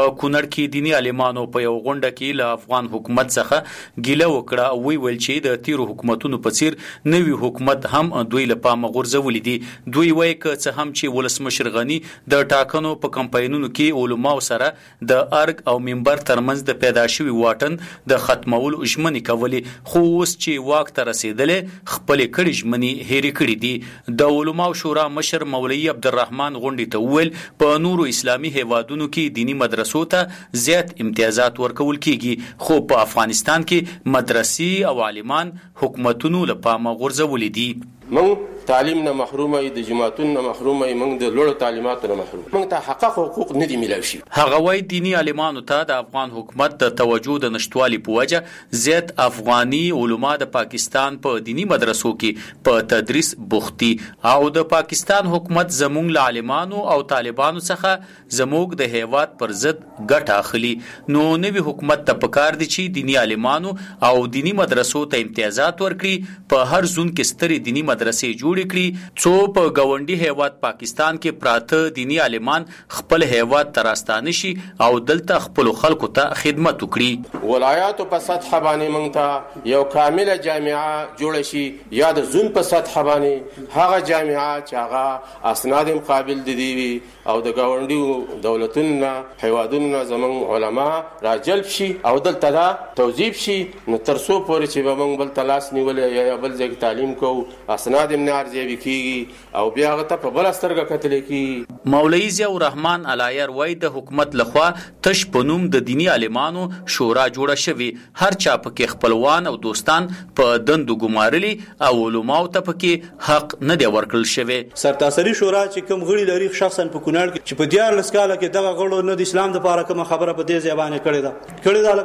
په کونړ کې دینی عالمانو په یو غونډه کې له افغان حکومت څخه ګیله وکړه او ویل چې د تیرو حکومتونو په څیر نوی حکومت هم دوی له پامه غورځولي دي. دوی وایي که څه هم چې ولسمشر غني د ټاکنو په کمپاینونو کې علماو سره د ارګ او منبر ترمنځ د پیدا شوي واټن د ختمولو ژمنې کولې، خو اوس چې واک ته رسېدلې خپلې کړې ژمنې هېرې کړې دي. د علماو شورا مشر مولوي عبدالرحمن غونډې ته وویل په نورو اسلامي هیوادونو کې دینی مدرسو ته زیات امتیازات ورکول کیږي، خو په افغانستان کې مدرسې او عالمان حکومتونو له پامه غورځولي دي. موږ تعلیم نه محروم یو، د جماعتونو نه محروم یو، موږ د لوړو تعلیماتو نه محروم، موږ ته حقوق نه دي ملاوي شي. هغه وايي دینی عالمانو ته د افغان حکومت د توجه د نشټوالي په وجه زیات افغاني علما د پاکستان په دینی مدرسو کې په تدریس بوختي او د پاکستان حکومت زموږ له عالمانو او طالبانو څخه زموږ د هیواد پر ضد ګټه اخلي. نو نوی حکومت ته پکار دي چې دینی عالمانو او دینی مدرسو ته امتیازات ورکړي، په هر زون کې سترې دینی مدرسې جوړ کړي څو په ګاونډي هیواد پاکستان کې پراته دینی عالمان خپل هیواد ته راستانه شي او دلته خپل خلکو ته خدمت وکړي. ولایاتو په سطح باندې موږ ته یو کامله جامعه جوړ شي، یا د زون په سطح باندې هغه جامعه چې هغه اسناد قابل دي او د ګاونډي دولتونو نه هیوادونو نه زموږ علما راجلب شي او دلته دا توظیف شي. نو تر څو پورې چې به موږ بل تلاس نیولې یا بل ځای تعلیم کوو اسناد یې نه ارزیابي کیږي او بیا هغه ته په بله سترګه کتل کیږي. مولوي ضیاء الرحمن علایر وایي د حکومت لخوا تش په نوم د دینی عالمانو شورا جوړه شوې، هر چا پکې خپلوان او دوستان په دندو ګمارلي او علماو ته پکې حق نه دی ورکړل شوی. سرتاسري شورا چې کوم غړي لري شخصا په کونړ کې چې په 14 کاله کې دغه غړو نه د اسلام لپاره کومه خبره په دې ځبانه کړې ده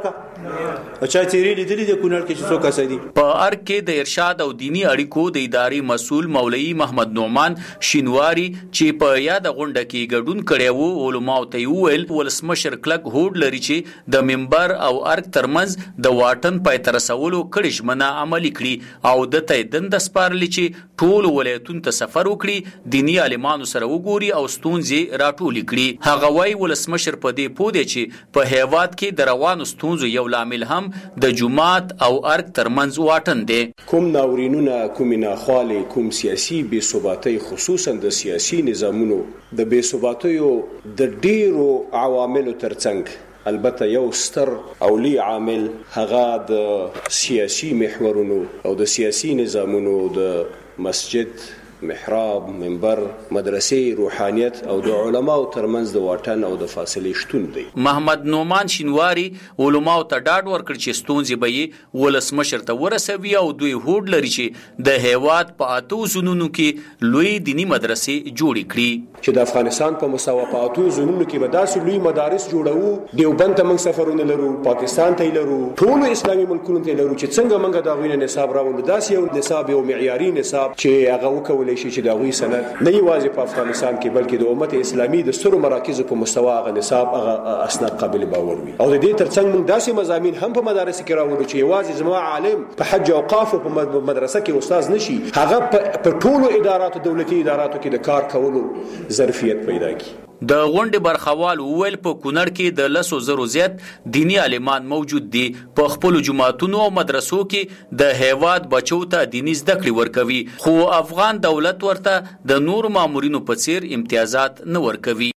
لکه اچھا تیری لیدلې د کونړ کې چې څوک اسدي په ارګ کې د ارشاد او دینی اړیکو د ادارې مسؤل مولوي محمد نعمان شینواری چې په یاد غونډه کې ګډون کړی وو علماو ته ویل ولسمشر کلک هوډ لري چې د منبر او ارګ ترمنځ د واټن پای تر رسولو کړي ژمنه عملي کړي او د ته دند سپارلي چې ټول ولایتونو ته سفر وکړي، دینی عالمانو سره وګوري او ستونزې راټولې کړي. هغه وايي ولسمشر په دې پوه دی چې په هیواد کې د روانو ستونزو یو لامل هم د جماعت او ارګ ترمنځ واټن دی. کوم ناورینونه، کوم ناخوالې، کوم سیاسي بې ثباتۍ، خصوصا د سیاسي نظامونو د بې ثباتیو د ډیرو عواملو ترڅنګ البته یو ستر او لوی عامل هغه د سیاسي محورونو او د سیاسي نظامونو د مسجد، محراب، منبر، مدرسې، روحانیت او د علماو ترمنځ د واټن او د فاصلې شتون دی. محمد نعمان شینواری علماو ته ډاډ ورکړ چې ستونزې به یې ولسمشر ته ورسوي او دوی هوډ لري چې د هیواد په 8 زونونو کې لوی دینی مدرسې جوړې کړي چې د افغانستان په مساوا په 8 زونونو کې به داسې لوی مدارس جوړو. دیوبند ته موږ سفرونه لرو، پاکستان ته لرو، ټول اسلامي ملکونو ته لرو چې څنګه موږ دا غوینه نصاب راوړو، داسې یو نصاب، یو معیاري نصاب چې هغه وکولای شي چې دا غوي سند نه یوازې په افغانستان کې بلکې د امت اسلامي د سترو مراکزو په مستوا هغه نصاب، هغه اسناد قابل باور وي. او د دې ترڅنګ موږ داسې مضامین هم په مدارس کې راوړو چې یوازې زما عالم په حج او اوقاف په مدرسه کې استاد نشي، هغه په ټولو اداراتو، دولتي اداراتو کې د کار کولو ظرفیت پیدا کړي. د غونډې برخوال وویل په کونړ کې د 100,000 زیات دینی عالمان موجود دي، په خپل جماعتونو او مدرسو کې د هیواد بچو ته دینی زده کړې ورکوي، خو افغان دولت ورته د نور مامورینو په څیر امتیازات نه ورکوي.